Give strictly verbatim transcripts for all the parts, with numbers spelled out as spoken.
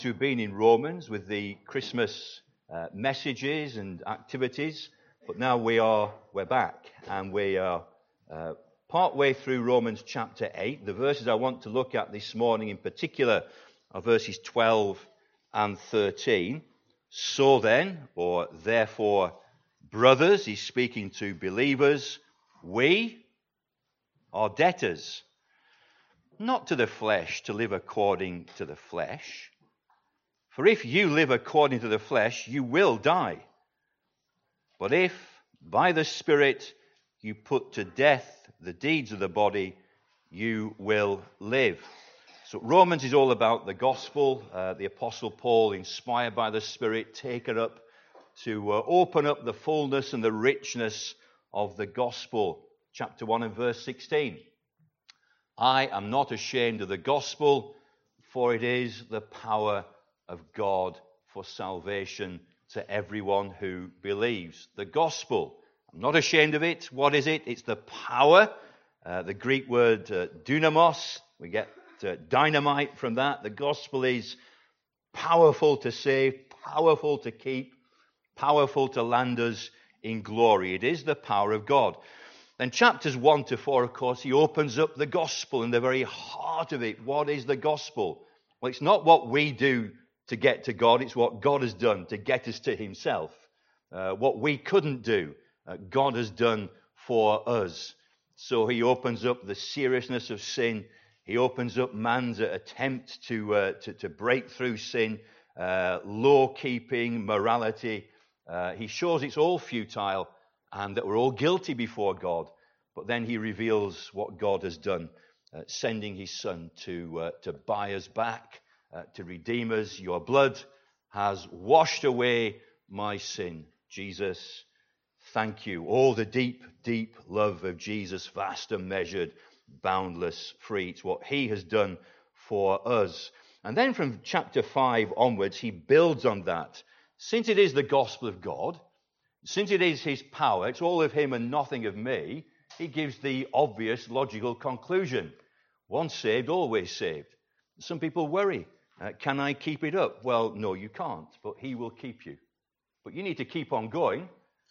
We've been in Romans with the Christmas uh, messages and activities, but now we are we're back and we are uh, part way through Romans chapter eight. The verses I want to look at this morning in particular are verses twelve and thirteen. So then, or therefore, brothers, he's speaking to believers, we are debtors, not to the flesh, to live according to the flesh. For if you live according to the flesh, you will die. But if by the Spirit you put to death the deeds of the body, you will live. So Romans is all about the gospel. Uh, the Apostle Paul, inspired by the Spirit, taken up to uh, open up the fullness and the richness of the gospel. Chapter one and verse sixteen. I am not ashamed of the gospel, for it is the power of God for salvation to everyone who believes. The gospel, I'm not ashamed of it. What is it? It's the power. Uh, the Greek word uh, dunamos, we get uh, dynamite from that. The gospel is powerful to save, powerful to keep, powerful to land us in glory. It is the power of God. Then chapters one to four, of course, he opens up the gospel in the very heart of it. What is the gospel? Well, it's not what we do to get to God. It's what God has done to get us to himself. Uh, what we couldn't do, uh, God has done for us. So he opens up the seriousness of sin. He opens up man's attempt to uh, to, to break through sin, uh, law-keeping, morality. Uh, he shows it's all futile and that we're all guilty before God. But then he reveals what God has done, uh, sending his Son to uh, to buy us back, Uh, to redeem us. Your blood has washed away my sin. Jesus, thank you. All the deep, deep love of Jesus, vast and measured, boundless, free. It's what he has done for us. And then from chapter five onwards, he builds on that. Since it is the gospel of God, since it is his power, it's all of him and nothing of me, he gives the obvious, logical conclusion. Once saved, always saved. Some people worry. Uh, can I keep it up? Well, no, you can't, but he will keep you. But you need to keep on going.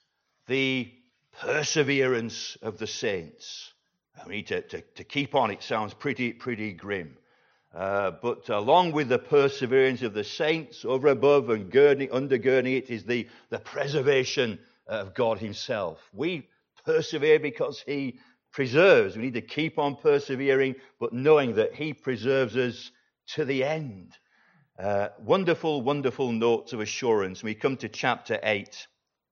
The perseverance of the saints. I mean, to, to, to keep on, it sounds pretty, pretty grim. Uh, but along with the perseverance of the saints, over above and girding, undergirding it is the, the preservation of God himself. We persevere because he preserves. We need to keep on persevering, but knowing that he preserves us to the end. Uh, wonderful, wonderful notes of assurance. We come to chapter eight.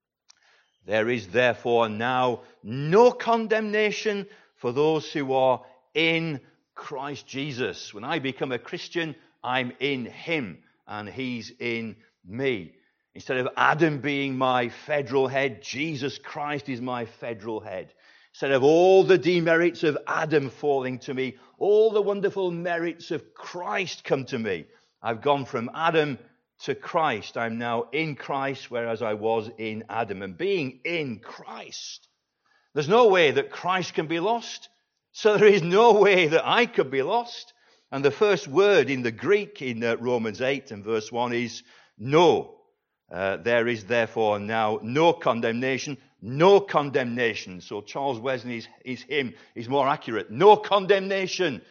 There is therefore now no condemnation for those who are in Christ Jesus. When I become a Christian, I'm in him and he's in me. Instead of Adam being my federal head, Jesus Christ is my federal head. Instead of all the demerits of Adam falling to me, all the wonderful merits of Christ come to me. I've gone from Adam to Christ. I'm now in Christ, whereas I was in Adam. And being in Christ, there's no way that Christ can be lost. So there is no way that I could be lost. And the first word in the Greek in uh, Romans eight and verse one is no. Uh, there is therefore now no condemnation. No condemnation. So Charles Wesley's his hymn is more accurate. No condemnation.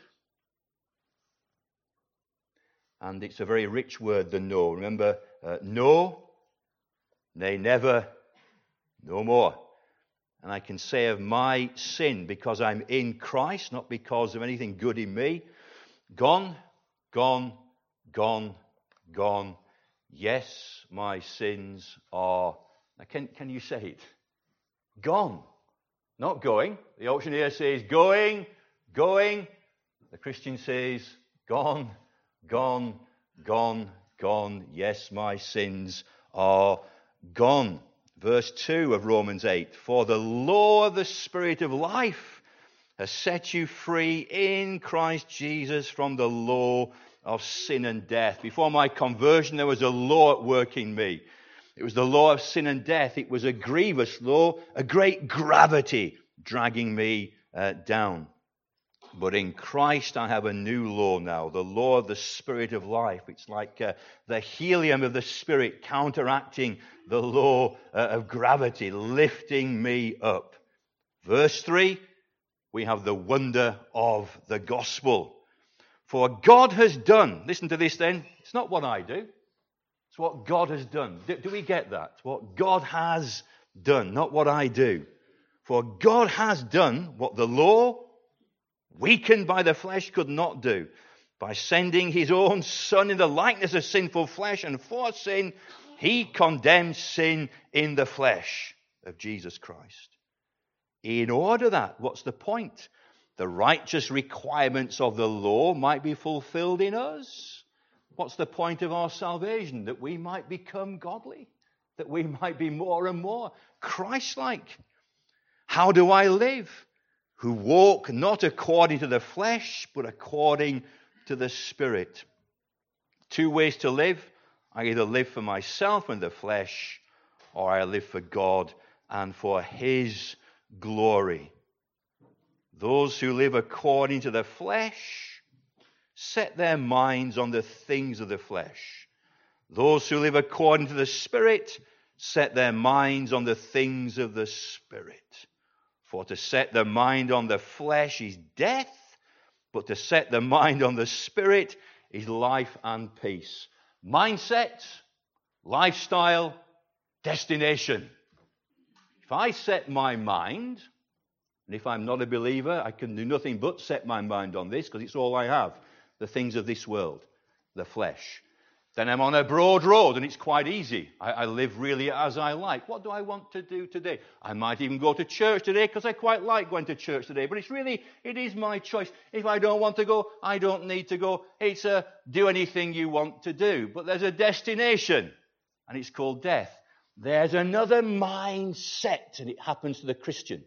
And it's a very rich word, the no. Remember, uh, no, nay, never, no more. And I can say of my sin, because I'm in Christ, not because of anything good in me, gone, gone, gone, gone. Yes, my sins are, now can, can you say it? Gone, not going. The auctioneer says going, going. The Christian says gone, gone, gone, gone. Yes, my sins are gone. Verse two of Romans eight. For the law of the Spirit of life has set you free in Christ Jesus from the law of sin and death. Before my conversion, there was a law at work in me. It was the law of sin and death. It was a grievous law, a great gravity dragging me uh, down. But in Christ I have a new law now, the law of the Spirit of life. It's like uh, the helium of the Spirit counteracting the law uh, of gravity, lifting me up. Verse three, we have the wonder of the gospel. For God has done, listen to this then, it's not what I do, it's what God has done. Do, do we get that? What God has done, not what I do. For God has done what the law, weakened by the flesh, could not do. By sending his own Son in the likeness of sinful flesh, and for sin, he condemned sin in the flesh of Jesus Christ. In order that, what's the point? The righteous requirements of the law might be fulfilled in us. What's the point of our salvation? That we might become godly. That we might be more and more Christ-like. How do I live? Who walk not according to the flesh, but according to the Spirit. Two ways to live. I either live for myself and the flesh, or I live for God and for his glory. Those who live according to the flesh set their minds on the things of the flesh. Those who live according to the Spirit set their minds on the things of the Spirit. For to set the mind on the flesh is death, but to set the mind on the Spirit is life and peace. Mindset, lifestyle, destination. If I set my mind, and if I'm not a believer, I can do nothing but set my mind on this, because it's all I have, the things of this world, the flesh. Then I'm on a broad road, and it's quite easy. I, I live really as I like. What do I want to do today? I might even go to church today, because I quite like going to church today. But it's really, it is my choice. If I don't want to go, I don't need to go. It's a do anything you want to do. But there's a destination, and it's called death. There's another mindset, and it happens to the Christian.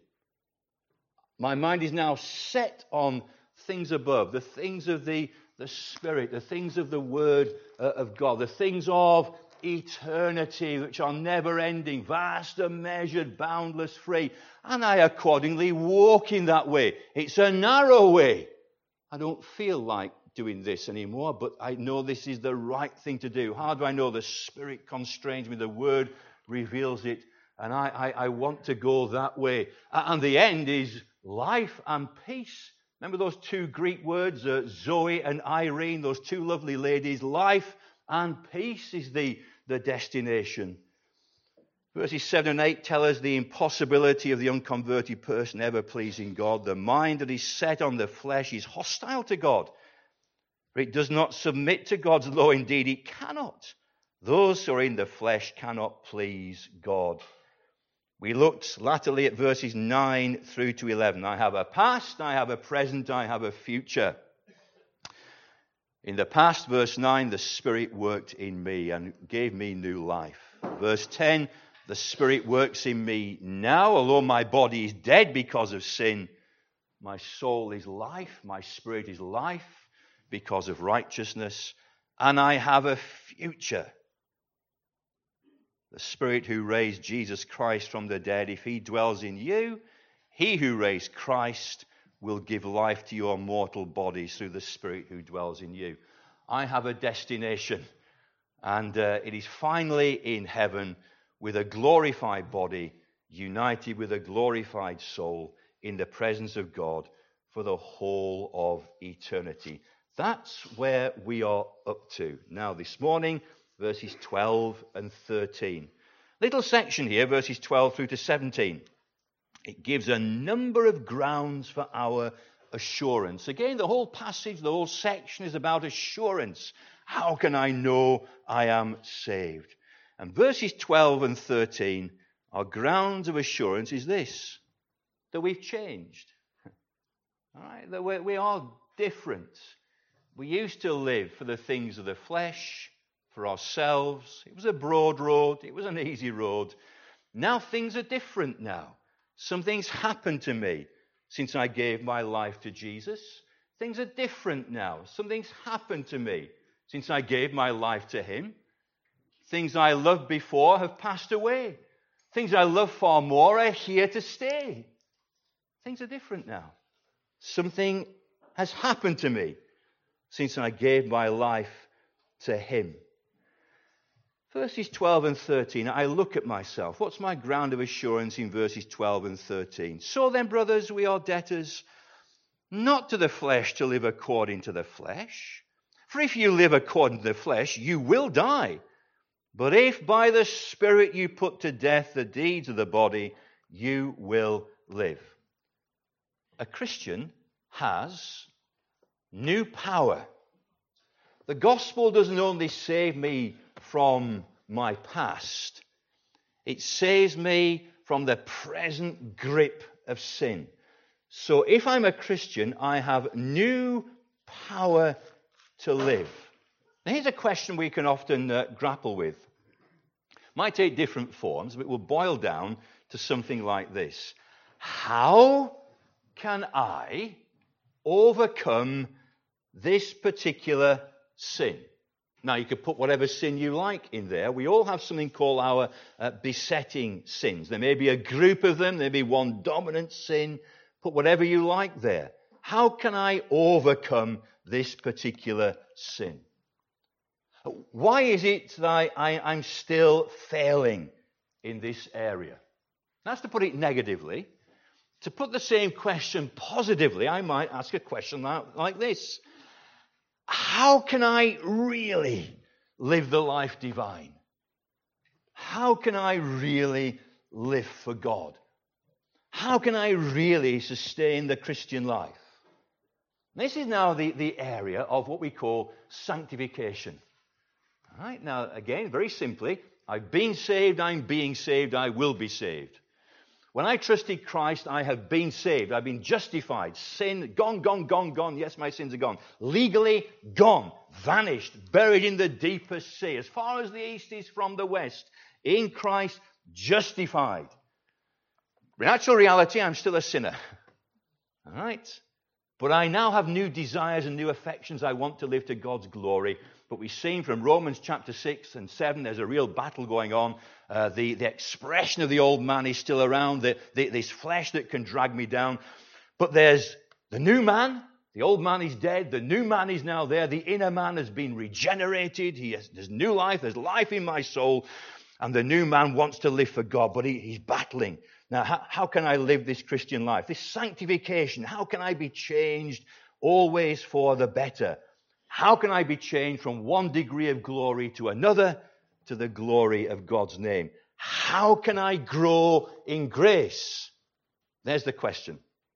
My mind is now set on things above, the things of the, the Spirit, the things of the Word uh, of God, the things of eternity, which are never ending, vast, unmeasured, boundless, free. And I accordingly walk in that way. It's a narrow way. I don't feel like doing this anymore, but I know this is the right thing to do. How do I know? The Spirit constrains me, the Word reveals it, and I, I, I want to go that way. And the end is life and peace. Remember those two Greek words, uh, Zoe and Irene, those two lovely ladies. Life and peace is the, the destination. Verses seven and eight tell us the impossibility of the unconverted person ever pleasing God. The mind that is set on the flesh is hostile to God, for it does not submit to God's law. Indeed, it cannot. Those who are in the flesh cannot please God. We looked latterly at verses nine through to eleven. I have a past, I have a present, I have a future. In the past, verse nine, the Spirit worked in me and gave me new life. Verse ten, the Spirit works in me now, although my body is dead because of sin. My soul is life, my spirit is life because of righteousness, and I have a future. The Spirit who raised Jesus Christ from the dead, if he dwells in you, he who raised Christ will give life to your mortal bodies through the Spirit who dwells in you. I have a destination, and uh, it is finally in heaven with a glorified body, united with a glorified soul in the presence of God for the whole of eternity. That's where we are up to. Now, this morning, verses twelve and thirteen. Little section here, verses twelve through to seventeen. It gives a number of grounds for our assurance. Again, the whole passage, the whole section is about assurance. How can I know I am saved? And verses twelve and thirteen are grounds of assurance is this, that we've changed. All right, that we, we are different. We used to live for the things of the flesh, for ourselves. It was a broad road. It was an easy road. Now things are different now. Some things happened to me since I gave my life to Jesus. Things are different now. Some things happened to me since I gave my life to him. Things I loved before have passed away. Things I love far more are here to stay. Things are different now. Something has happened to me since I gave my life to him. Verses twelve and thirteen, I look at myself. What's my ground of assurance in verses twelve and thirteen? So then, brothers, we are debtors, not to the flesh to live according to the flesh. For if you live according to the flesh, you will die. But if by the Spirit you put to death the deeds of the body, you will live. A Christian has new power. The gospel doesn't only save me from my past, it saves me from the present grip of sin. So if I'm a Christian, I have new power to live. Now here's a question we can often uh, grapple with. Might take different forms, but it will boil down to something like this. How can I overcome this particular sin? Now, you could put whatever sin you like in there. We all have something called our uh, besetting sins. There may be a group of them. There may be one dominant sin. Put whatever you like there. How can I overcome this particular sin? Why is it that I, I, I'm still failing in this area? That's to put it negatively. To put the same question positively, I might ask a question like, like this. How can I really live the life divine? How can I really live for God? How can I really sustain the Christian life? This is now the, the area of what we call sanctification. All right, now again, very simply, I've been saved, I'm being saved, I will be saved. When I trusted Christ, I have been saved. I've been justified. Sin, gone, gone, gone, gone. Yes, my sins are gone. Legally, gone. Vanished. Buried in the deepest sea. As far as the east is from the west. In Christ, justified. In actual reality, I'm still a sinner. All right? But I now have new desires and new affections. I want to live to God's glory. But we've seen from Romans chapter six and seven, there's a real battle going on. Uh, the, the expression of the old man is still around, the, the, this flesh that can drag me down. But there's the new man. The old man is dead. The new man is now there. The inner man has been regenerated. He has, there's new life. There's life in my soul. And the new man wants to live for God, but he, he's battling. Now, how, how can I live this Christian life? This sanctification, how can I be changed always for the better? How can I be changed from one degree of glory to another, to the glory of God's name? How can I grow in grace? There's the question.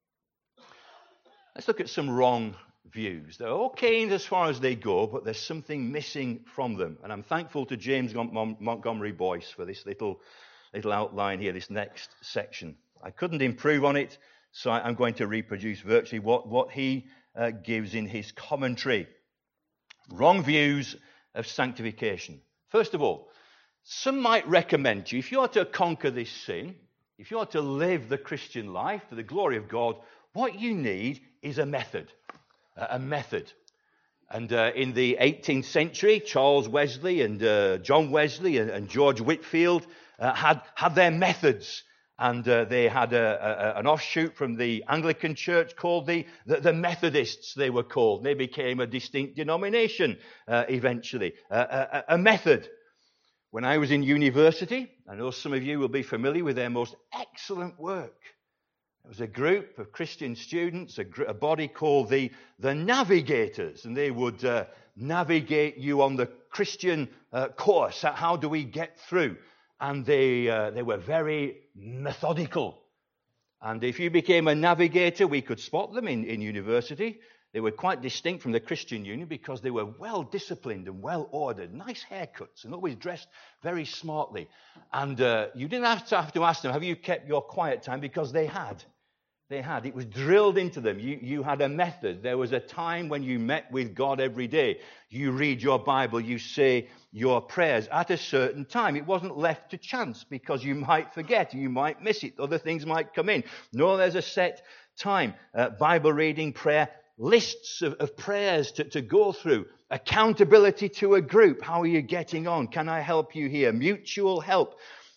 Let's look at some wrong views. They're okay as far as they go, but there's something missing from them. And I'm thankful to James Montgomery Boyce for this little, little outline here, this next section. I couldn't improve on it, so I'm going to reproduce virtually what, what he uh, gives in his commentary. Wrong views of sanctification. First of all, some might recommend to you, if you are to conquer this sin, if you are to live the Christian life to the glory of God, what you need is a method. A method. And uh, in the eighteenth century, Charles Wesley and uh, John Wesley and, and George Whitefield uh, had, had their methods. And uh, they had a, a, an offshoot from the Anglican Church called the, the, the Methodists, they were called. They became a distinct denomination uh, eventually. Uh, a, a method. When I was in university, I know some of you will be familiar with their most excellent work. It was a group of Christian students, a, gr- a body called the, the Navigators, and they would uh, navigate you on the Christian uh, course. How do we get through? And they uh, they were very methodical. And if you became a navigator, we could spot them in, in university. They were quite distinct from the Christian Union because they were well disciplined and well ordered, nice haircuts, and always dressed very smartly. And uh, you didn't have to have to ask them, have you kept your quiet time? Because they had. They had. It was drilled into them. You, you had a method. There was a time when you met with God every day. You read your Bible. You say your prayers at a certain time. It wasn't left to chance because you might forget. You might miss it. Other things might come in. No, there's a set time. Uh, Bible reading, prayer, lists of, of prayers to, to go through. Accountability to a group. How are you getting on? Can I help you here? Mutual help.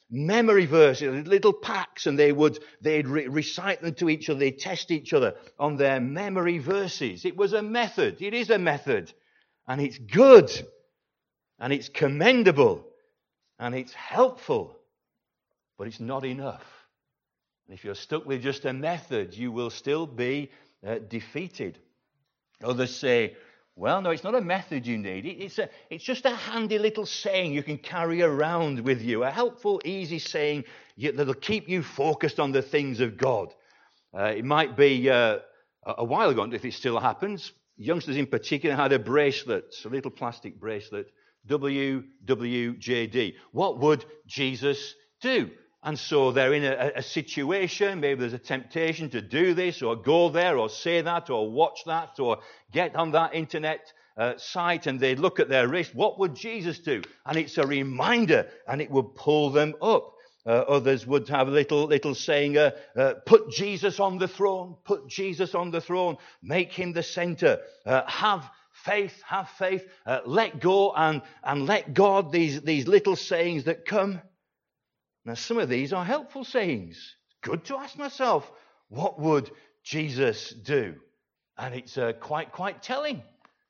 memory verses, little packs, and they would, they'd re- recite them to each other. They'd test each other on their memory verses. It was a method. It is a method. And it's good. And it's commendable. And it's helpful. But it's not enough. And if you're stuck with just a method, you will still be uh, defeated. Others say, well, no, it's not a method you need. It's, a, it's just a handy little saying you can carry around with you. A helpful, easy saying that'll keep you focused on the things of God. Uh, it might be uh, a while ago, if it still happens, youngsters in particular had a bracelet, a little plastic bracelet, W W J D. What would Jesus do? And so they're in a, a situation, maybe there's a temptation to do this or go there or say that or watch that or get on that internet uh, site, and they look at their wrist. What would Jesus do? And it's a reminder, and it would pull them up. Uh, others would have a little, little saying, uh, uh, put Jesus on the throne, put Jesus on the throne, make him the center, uh, have faith, have faith, uh, let go and, and let God, these, these little sayings that come. Now, some of these are helpful sayings. It's good to ask myself, what would Jesus do? And it's uh, quite, quite telling.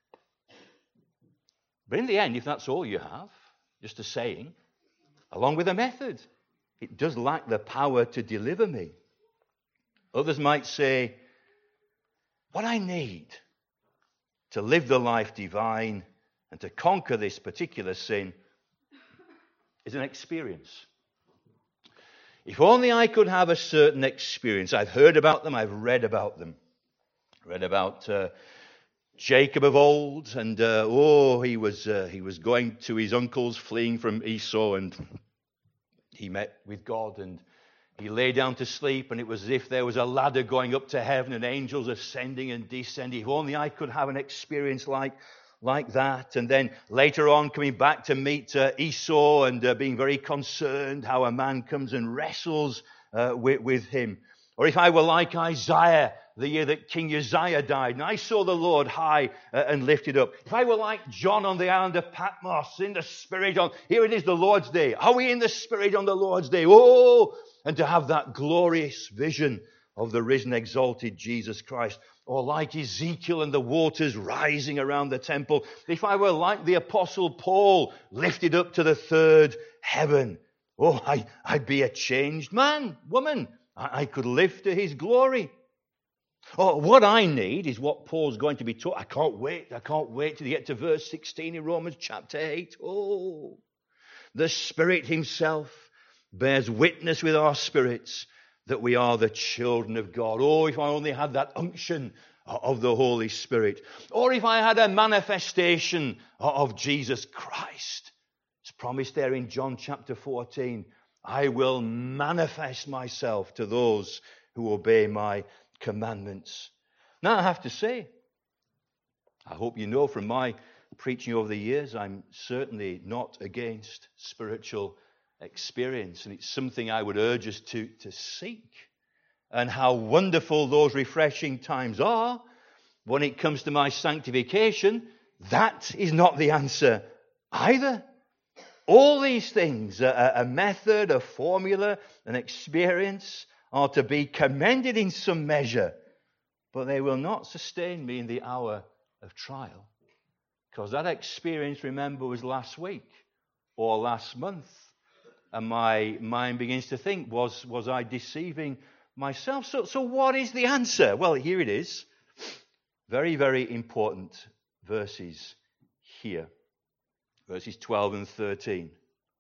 But in the end, if that's all you have, just a saying, along with a method, it does lack the power to deliver me. Others might say, what I need to live the life divine and to conquer this particular sin is an experience. If only I could have a certain experience. I've heard about them. I've read about them. Read about uh, Jacob of old, and uh, oh, he was uh, he was going to his uncles, fleeing from Esau, and he met with God, and he lay down to sleep, and it was as if there was a ladder going up to heaven, and angels ascending and descending. If only I could have an experience like. Like that, and then later on coming back to meet uh, Esau and uh, being very concerned how a man comes and wrestles uh, with, with him. Or if I were like Isaiah, the year that King Uzziah died, and I saw the Lord high uh, and lifted up. If I were like John on the island of Patmos, in the Spirit on, here it is the Lord's Day. Are we in the Spirit on the Lord's Day? Oh, and to have that glorious vision of the risen, exalted Jesus Christ. Or like Ezekiel and the waters rising around the temple. If I were like the Apostle Paul, lifted up to the third heaven. Oh, I, I'd be a changed man, woman. I, I could live to his glory. Oh, what I need is what Paul's going to be taught. I can't wait. I can't wait to get to verse sixteen in Romans chapter eight. Oh, the Spirit himself bears witness with our spirits that we are the children of God. Oh, if I only had that unction of the Holy Spirit. Or if I had a manifestation of Jesus Christ. It's promised there in John chapter fourteen. I will manifest myself to those who obey my commandments. Now I have to say, I hope you know from my preaching over the years, I'm certainly not against spiritual experience, and it's something I would urge us to, to seek. And how wonderful those refreshing times are when it comes to my sanctification. That is not the answer either. All these things, a, a method, a formula, an experience, are to be commended in some measure, but they will not sustain me in the hour of trial. Because that experience, remember, was last week or last month. And my mind begins to think, was, was I deceiving myself? So, so what is the answer? Well, here it is. Very, very important verses here. Verses twelve and thirteen.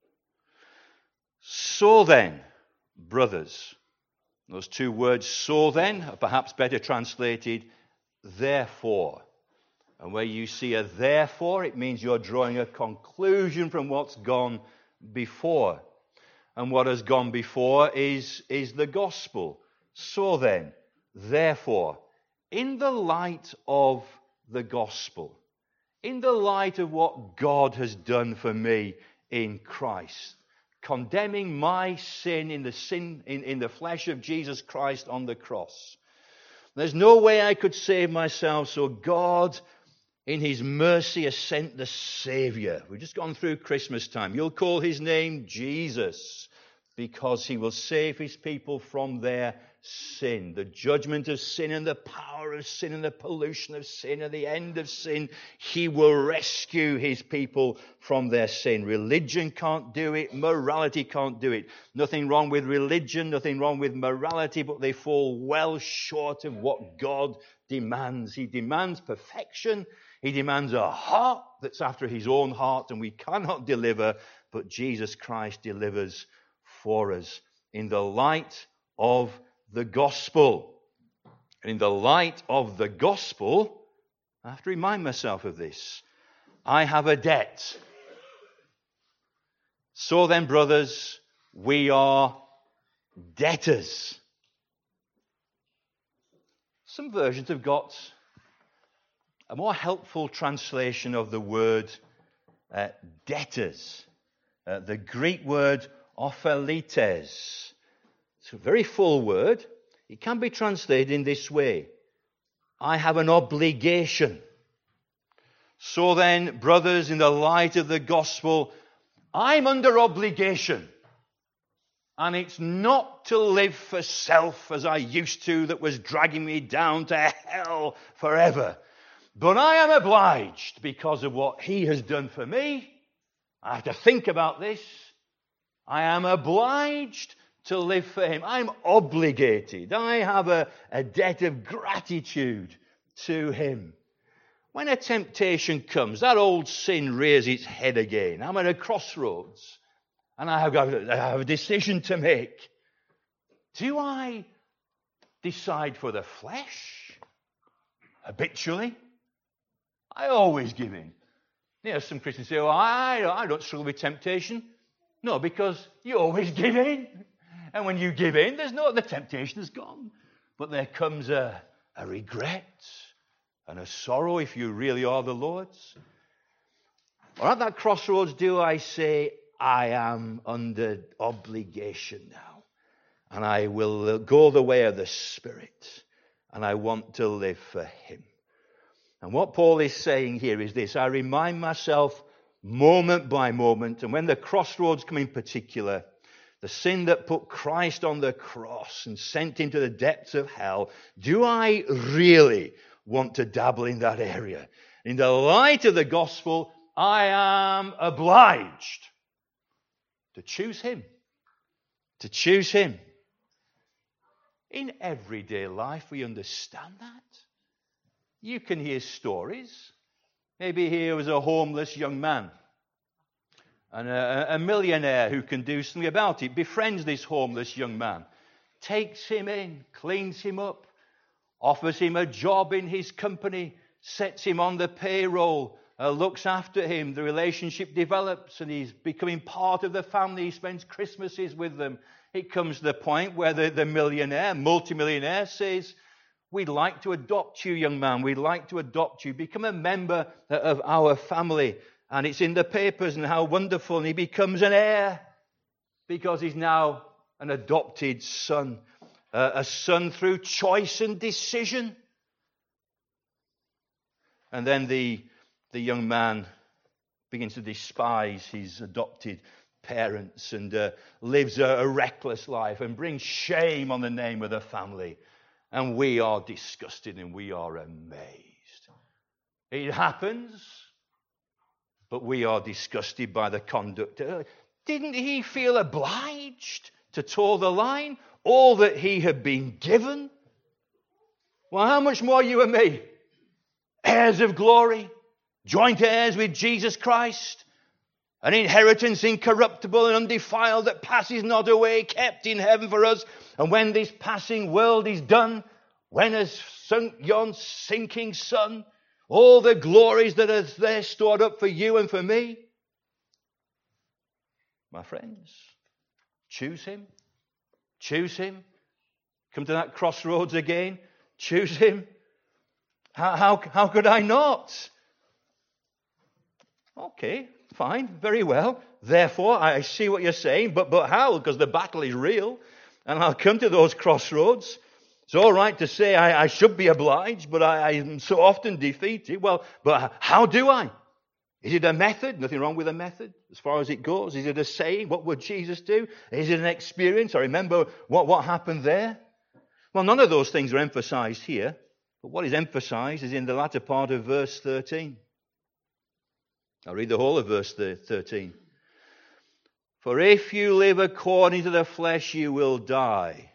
So then, brothers. Those two words, so then, are perhaps better translated, therefore. And where you see a therefore, it means you're drawing a conclusion from what's gone before. And what has gone before is, is the gospel. So then, therefore, in the light of the gospel, in the light of what God has done for me in Christ, condemning my sin in the sin in, in the flesh of Jesus Christ on the cross. There's no way I could save myself, so God, in his mercy, has sent the Savior. We've just gone through Christmas time. You'll call his name Jesus, because he will save his people from their sin. The judgment of sin and the power of sin and the pollution of sin and the end of sin. He will rescue his people from their sin. Religion can't do it. Morality can't do it. Nothing wrong with religion, nothing wrong with morality, but they fall well short of what God demands. He demands perfection. He demands a heart that's after his own heart, and we cannot deliver, but Jesus Christ delivers for us in the light of the gospel. And in the light of the gospel, I have to remind myself of this. I have a debt. So then, brothers, we are debtors. Some versions have got a more helpful translation of the word uh, debtors. Uh, the Greek word ophelites. It's a very full word. It can be translated in this way. I have an obligation. So then, brothers, in the light of the gospel, I'm under obligation. And it's not to live for self as I used to, that was dragging me down to hell forever. But I am obliged because of what he has done for me. I have to think about this. I am obliged to live for him. I'm obligated. I have a, a debt of gratitude to him. When a temptation comes, that old sin rears its head again. I'm at a crossroads and I have, got, I have a decision to make. Do I decide for the flesh habitually? I always give in. You know, some Christians say, oh, I, I don't struggle with temptation. No, because you always give in. And when you give in, there's no, the temptation is gone. But there comes a, a regret and a sorrow if you really are the Lord's. Or at that crossroads, do I say, I am under obligation now, and I will go the way of the Spirit, and I want to live for him. And what Paul is saying here is this: I remind myself moment by moment, and when the crossroads come in particular, the sin that put Christ on the cross and sent him to the depths of hell, do I really want to dabble in that area? In the light of the gospel, I am obliged to choose him. To choose him. In everyday life, we understand that. You can hear stories. Maybe here was a homeless young man, and a, a millionaire who can do something about it befriends this homeless young man, takes him in, cleans him up, offers him a job in his company, sets him on the payroll, uh, looks after him. The relationship develops and he's becoming part of the family. He spends Christmases with them. It comes to the point where the, the millionaire, multimillionaire says, we'd like to adopt you, young man. We'd like to adopt you. Become a member of our family. And it's in the papers, and how wonderful. And he becomes an heir because he's now an adopted son. Uh, a son through choice and decision. And then the, the young man begins to despise his adopted parents and uh, lives a, a reckless life and brings shame on the name of the family. And we are disgusted and we are amazed. It happens, but we are disgusted by the conduct. Uh, didn't he feel obliged to toe the line? All that he had been given? Well, how much more you and me? Heirs of glory, joint heirs with Jesus Christ, an inheritance incorruptible and undefiled that passes not away, kept in heaven for us. And when this passing world is done, when has sunk yon sinking sun, all the glories that are there stored up for you and for me, my friends, choose him. Choose him. Come to that crossroads again. Choose him. How, how, how could I not? Okay, fine, very well. Therefore, I see what you're saying, but, but how? Because the battle is real. And I'll come to those crossroads. It's all right to say I, I should be obliged, but I, I am so often defeated. Well, but how do I? Is it a method? Nothing wrong with a method as far as it goes. Is it a saying? What would Jesus do? Is it an experience? I remember what, what happened there. Well, none of those things are emphasized here. But what is emphasized is in the latter part of verse thirteen. I'll read the whole of verse thirteen. For if you live according to the flesh, you will die.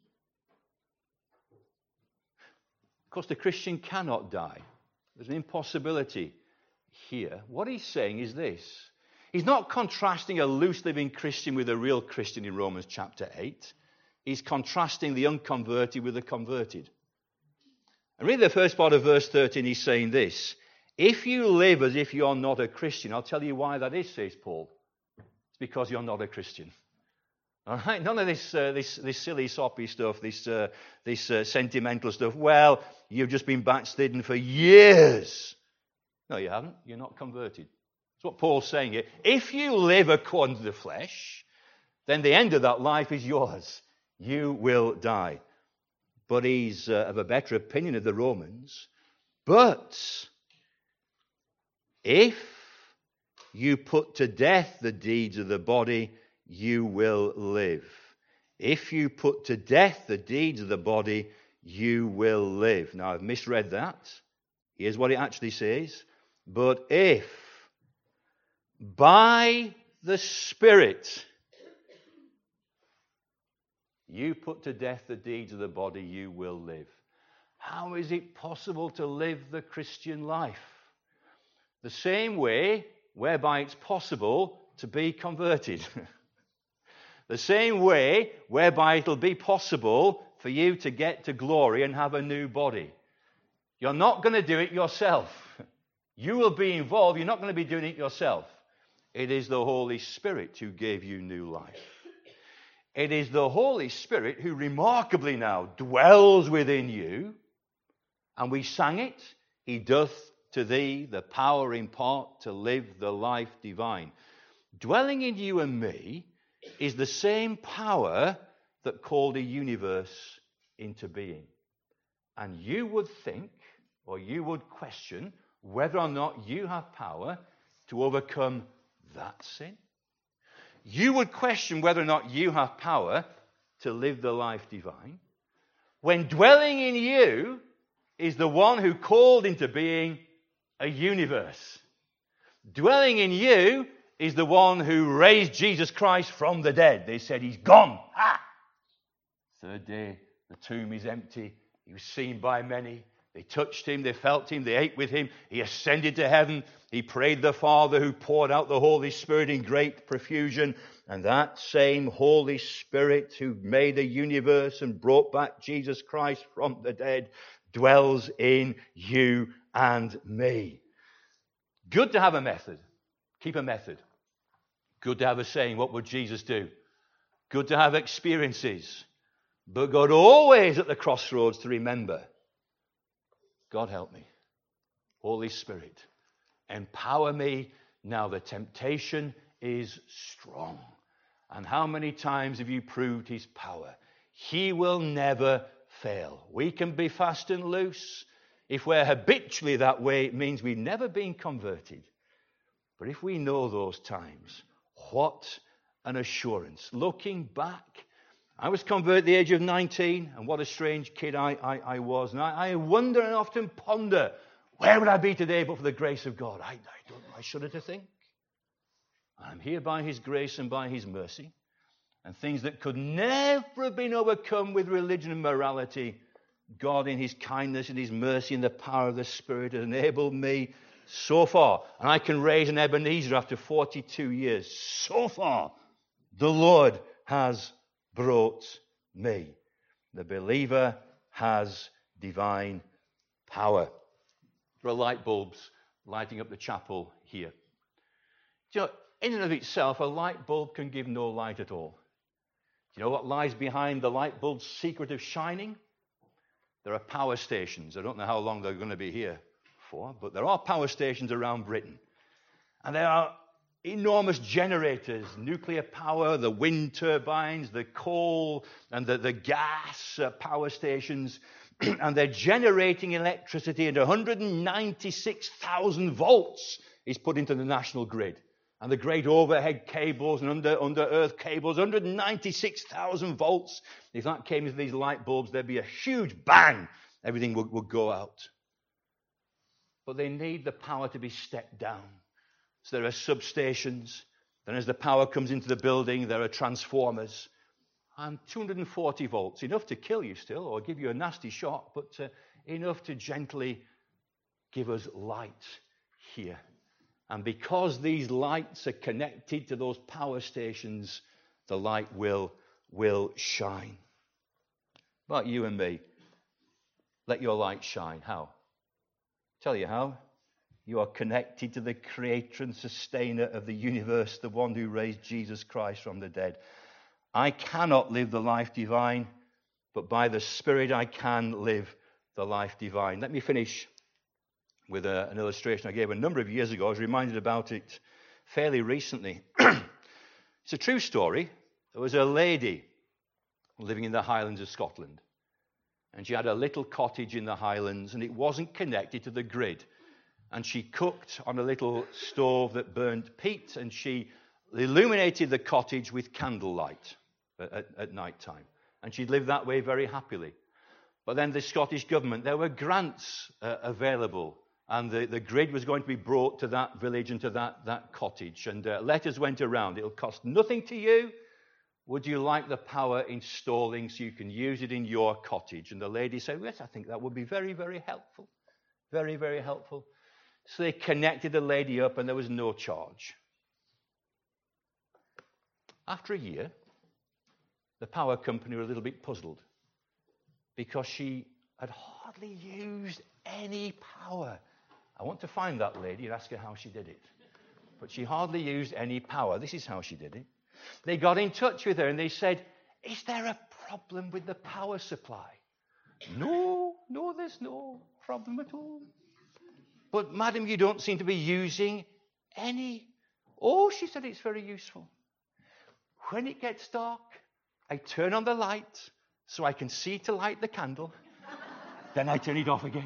Of course, the Christian cannot die. There's an impossibility here. What he's saying is this. He's not contrasting a loose-living Christian with a real Christian in Romans chapter eight. He's contrasting the unconverted with the converted. And read the first part of verse thirteen, he's saying this. If you live as if you're not a Christian, I'll tell you why that is, says Paul. It's because you're not a Christian. All right? None of this uh, this, this silly, soppy stuff, this, uh, this uh, sentimental stuff. Well, you've just been backslidden for years. No, you haven't. You're not converted. That's what Paul's saying here. If you live according to the flesh, then the end of that life is yours. You will die. But he's uh, of a better opinion of the Romans. But if you put to death the deeds of the body, you will live. If you put to death the deeds of the body, you will live. Now, I've misread that. Here's what it actually says. But if by the Spirit you put to death the deeds of the body, you will live. How is it possible to live the Christian life? The same way whereby it's possible to be converted. The same way whereby it'll be possible for you to get to glory and have a new body. You're not going to do it yourself. You will be involved. You're not going to be doing it yourself. It is the Holy Spirit who gave you new life. It is the Holy Spirit who remarkably now dwells within you. And we sang it. He doth to thee the power impart to live the life divine. Dwelling in you and me is the same power that called a universe into being. And you would think, or you would question, whether or not you have power to overcome that sin. You would question whether or not you have power to live the life divine, when dwelling in you is the one who called into being a universe. Dwelling in you is the one who raised Jesus Christ from the dead. They said he's gone. Ha! Third day, the tomb is empty. He was seen by many. They touched him, they felt him, they ate with him. He ascended to heaven. He prayed the Father who poured out the Holy Spirit in great profusion. And that same Holy Spirit who made the universe and brought back Jesus Christ from the dead dwells in you and me. Good to have a method. Keep a method. Good to have a saying, what would Jesus do? Good to have experiences. But God always at the crossroads to remember, God help me. Holy Spirit, empower me. Now the temptation is strong. And how many times have you proved his power? He will never fail. We can be fast and loose. If we're habitually that way, it means we've never been converted. But if we know those times, what an assurance. Looking back, I was converted at the age of nineteen, and what a strange kid I, I, I was. And I, I wonder and often ponder, where would I be today but for the grace of God? I, I don't know. I shudder to think. I'm here by his grace and by his mercy. And things that could never have been overcome with religion and morality, God in his kindness and his mercy and the power of the Spirit has enabled me so far. And I can raise an Ebenezer after forty-two years. So far, the Lord has brought me. The believer has divine power. There are light bulbs lighting up the chapel here. Do you know, in and of itself, a light bulb can give no light at all. Do you know what lies behind the light bulb's secret of shining? There are power stations. I don't know how long they're going to be here for, but there are power stations around Britain. And there are enormous generators, nuclear power, the wind turbines, the coal and the, the gas uh, power stations, and they're generating electricity at one hundred ninety-six thousand volts is put into the national grid. And the great overhead cables and under, under earth cables, one hundred ninety-six thousand volts. If that came into these light bulbs, there'd be a huge bang. Everything would, would go out. But they need the power to be stepped down. So there are substations. Then as the power comes into the building, there are transformers. And two hundred forty volts, enough to kill you still or give you a nasty shock, but uh, enough to gently give us light here. And because these lights are connected to those power stations, the light will, will shine. But you and me, let your light shine. How? Tell you how. You are connected to the creator and sustainer of the universe, the one who raised Jesus Christ from the dead. I cannot live the life divine, but by the Spirit I can live the life divine. Let me finish with a, an illustration I gave a number of years ago. I was reminded about it fairly recently. It's a true story. There was a lady living in the Highlands of Scotland, and she had a little cottage in the Highlands, and it wasn't connected to the grid. And she cooked on a little stove that burned peat, and she illuminated the cottage with candlelight at, at night time. And she'd lived that way very happily. But then the Scottish government, there were grants uh, available, and the, the grid was going to be brought to that village and to that, that cottage. And uh, letters went around. It'll cost nothing to you. Would you like the power installing so you can use it in your cottage? And the lady said, yes, I think that would be very, very helpful. Very, very helpful. So they connected the lady up, and there was no charge. After a year, the power company were a little bit puzzled because she had hardly used any power. I want to find that lady and ask her how she did it. But she hardly used any power. This is how she did it. They got in touch with her and they said, is there a problem with the power supply? No, no, there's no problem at all. But, madam, you don't seem to be using any. Oh, she said, it's very useful. When it gets dark, I turn on the light so I can see to light the candle. Then I turn it off again.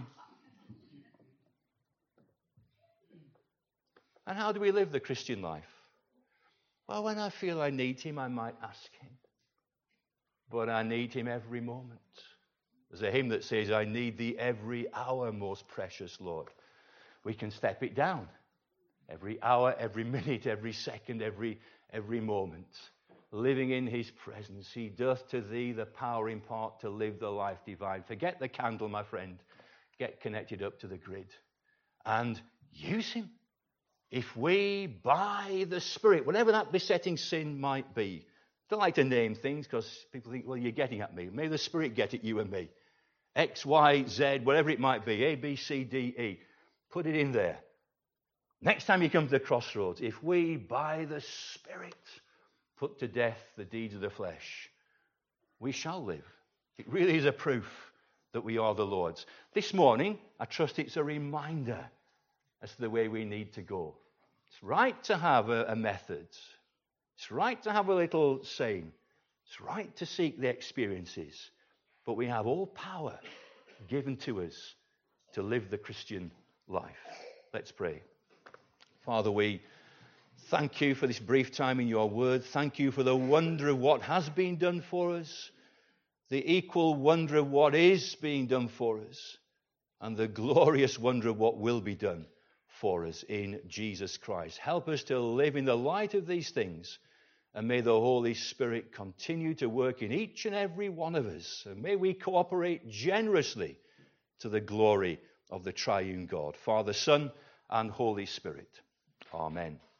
And how do we live the Christian life? Well, when I feel I need him, I might ask him. But I need him every moment. There's a hymn that says, I need thee every hour, most precious Lord. We can step it down. Every hour, every minute, every second, every, every moment. Living in his presence. He doth to thee the power impart to live the life divine. Forget the candle, my friend. Get connected up to the grid. And use him. If we, by the Spirit, whatever that besetting sin might be. Don't like to name things because people think, well, you're getting at me. May the Spirit get at you and me. X, Y, Z, whatever it might be. A, B, C, D, E. Put it in there. Next time you come to the crossroads, if we, by the Spirit, put to death the deeds of the flesh, we shall live. It really is a proof that we are the Lord's. This morning, I trust it's a reminder as to the way we need to go. It's right to have a, a method. It's right to have a little saying. It's right to seek the experiences. But we have all power given to us to live the Christian life. Let's pray. Father, we thank you for this brief time in your word. Thank you for the wonder of what has been done for us, the equal wonder of what is being done for us, and the glorious wonder of what will be done for us in Jesus Christ. Help us to live in the light of these things, and may the Holy Spirit continue to work in each and every one of us, and may we cooperate generously to the glory of the triune God, Father, Son, and Holy Spirit. Amen.